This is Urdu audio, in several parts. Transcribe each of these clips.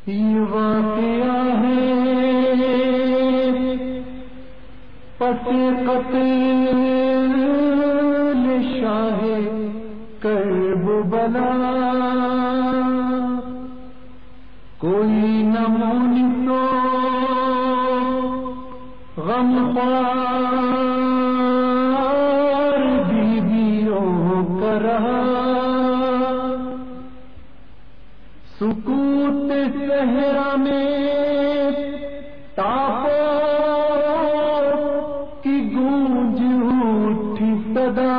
یہ واقعہ ہے پس قتل شاہ کربلا، کوئی نہ مونسو غمخوار بیویوں کا رہا، سکوت صحرا میں تاپوں کی گونج اٹھی صدا،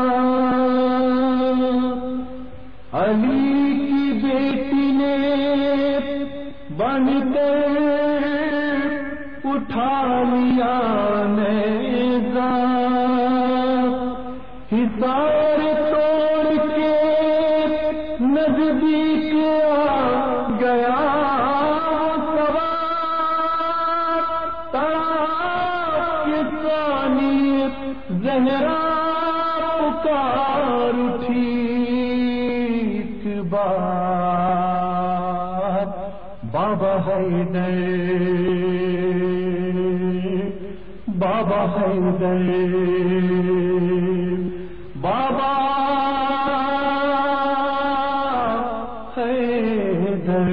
علی کی بیٹی نے بن کر اٹھا لیا نیزہ، حصار توڑ کے نزدیک آ گیا سوار، تڑاک ثانی زہرا پکار اٹھی ایک بار، بابا حیدر بابا حیدر بابا حیدر،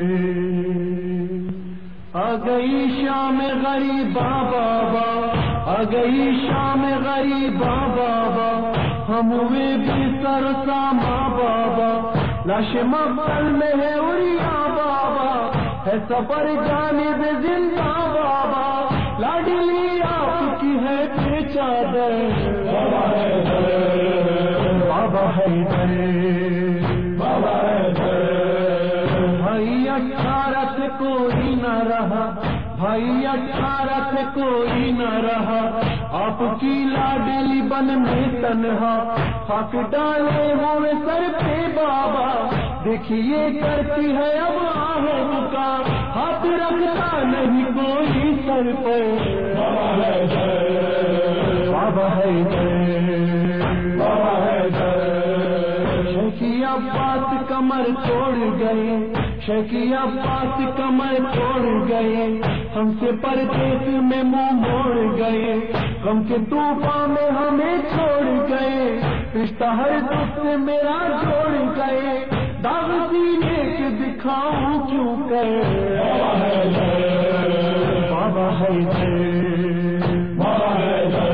آ گئی شام غریبا بابا، آ گئی شام غریبا بابا، ہم ہوئے بھی سرساما بابا، لاش مقتل میں ہے اڑیا بابا، ہے سفر جانب زندہ بابا، لاڈلی آپ کی ہے چادر، بابا حیدر بابا حیدر بابا حیدر، بھائی 18 سے کوئی نہ رہا، بھائی 18 سے کوئی نہ رہا، آپ کی لاڈلی بن میں تنہا، خاک ڈالے ہوئے سر پہ بابا، دیکھیے کرتی ہے اب آہوں کا، ہاتھ رکھتا نہیں کوئی سر پر، بابا حیدر بابا حیدر بابا حیدر، شیخی عباس کمر توڑ گئے، شیخی عباس کمر توڑ گئے، ہم سے پردیس میں منہ موڑ گئے، غم کے طوفان میں ہمیں چھوڑ گئے، رشتہ ہر دکھ سے میرا جوڑ گئے، داغ سینے کے دکھاؤں کیوں کر، بابا حیدر بابا حیدر بابا حیدر،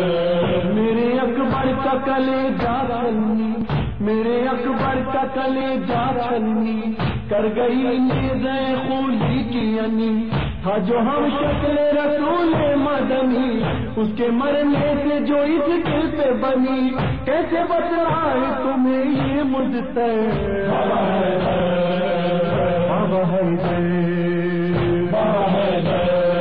میرے اکبر کا کلیجہ چھلنی، میرے اکبر کا کلیجہ چھلنی، کر گئی نیزے خولی کی انی، تھا جو ہم شکل رسول مدنی، اس کے مرنے سے جو اس دل پہ بنی، کیسے بتلائے تمہیں یہ مجھ سے، بابا حیدر بابا حیدر بابا حیدر،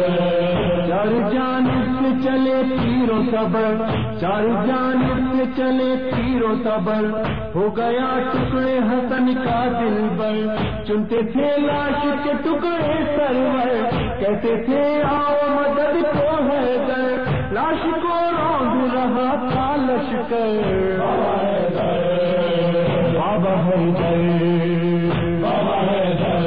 چار جانب سے چلے تیر و صبر، چار جانب سے چلے تیر و صبر، ہو گیا ٹکڑے حسن کا دل بر، چنتے تھے لاش کے ٹکڑے سرور، کہتے تھے آؤ مدد کو حیدر، لاش کو روند رہا تھا لشکر، بابا حیدر بابا حیدر بابا حیدر،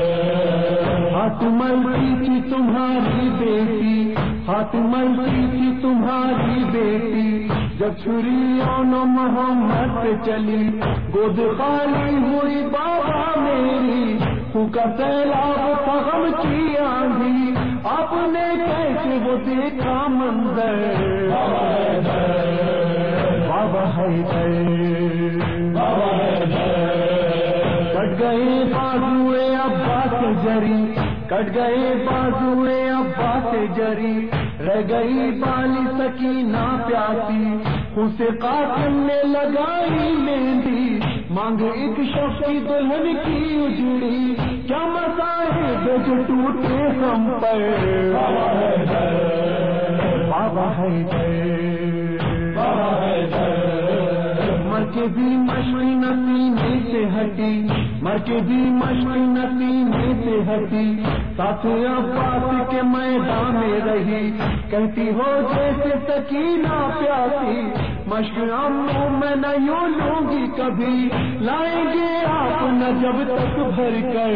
ہاتھ ملتی تھی تمہاری بیٹی، ہاتھ ملتی تھی تمہاری بیٹی، جب چھریوں نے محمد پہ چلی، گود خالی ہوئی بابا میری، کا سیلاب غم کی آندھی، آپ نے کیسے وہ دیکھا منظر، بابا حیدر بابا حیدر بابا حیدر، کٹ گئے بازوئے عباس جری، کٹ گئے بازوئے عباس جری، رہ گئی بالی سکینہ پیاسی، خون سے قاسم نے لگائی مہندی، مانگ ایک شخص کی دلہن کی اجڑی، کیا مذاہب جو ٹوٹے ہم پر، بابا حیدر بابا حیدر بابا حیدر، مر کے بھی مشقی نسینے سے ہٹی، مر کے بھی مشقی نسینے سے ہٹی، ساتھ عباس کے میدان میں رہی، کہتی ہو جیسے سکینہ پیاسی، مشق امو میں نہ یوں لوں گی کبھی، لائیں گے آپ نہ جب تک بھر کر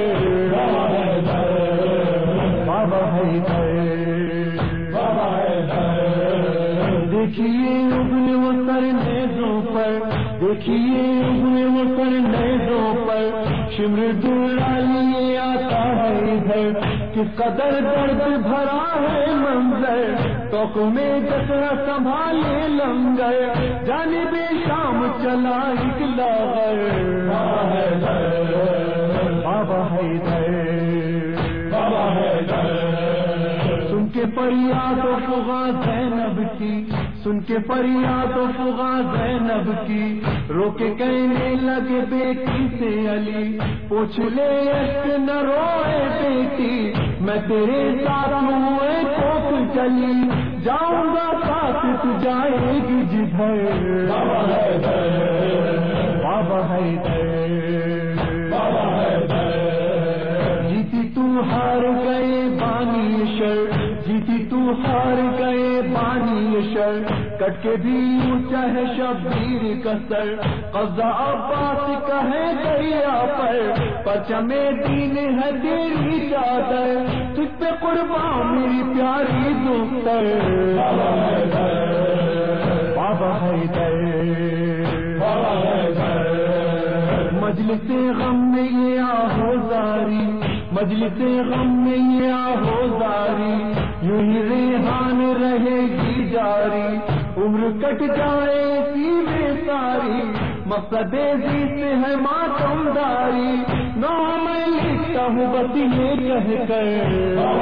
بابا حیدر، بابا حیدر۔ دیکھیے ابلے وہ سر نیزوں پر، دیکھیے ابلے وہ سر نیزوں پر، شمر ڈولا لیے آتا ہے ادھر، کس قدر درد بھرا ہے منظر، توق میں جسرا سنبھالے لنگر، جانب شام چلا ایک لاغر، بابا حیدر، بابا حیدر، بابا حیدر۔ سن کے فریاد و فغاں زینب کی، سن کے فریاد و فغاں زینب کی، رو کے کہنے لگے بیٹی سے علی، پوچھ لے عشق نہ روئے بیٹی، میں تیرے ساتھ ہوئے کوک چلی، جاؤں گا ساتھ تو جائے گی جدھر، بابا حیدر، بابا حیدر، بابا حیدر۔ جیتی تو ہار گئے بانی شر، جیتی تو ہار گئے بانی شر، کٹ کے بھی اونچا ہے شبیر کا سر، قبضہ عباس کا ہے دریا پر، پرچم دین ہے تیری چادر، تجھ پہ قربان میری پیاری دختر، بابا حیدر، بابا حیدر، بابا حیدر۔ مجلس غم میں یہ آہوزاری، مجلس غم میں یہ آہوزاری، یوں ہی ریحان رہے گی جاری، عمر کٹ جائے اسی میں ساری، مقصد زیست ہے ماتم داری، نو میں لکھتا ہوں بس یہ کہہ کر،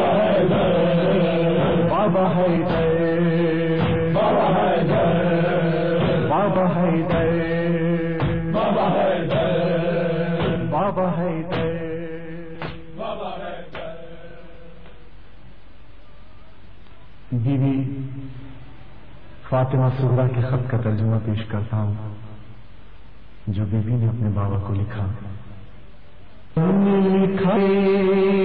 بابا حیدر، بابا حیدر، بابا حیدر، بابا حیدر، بابا حیدر، بابا حیدر۔ بیوی فاطمہ صغریٰ کے خط کا ترجمہ پیش کرتا ہوں جو بی بی نے اپنے بابا کو لکھا۔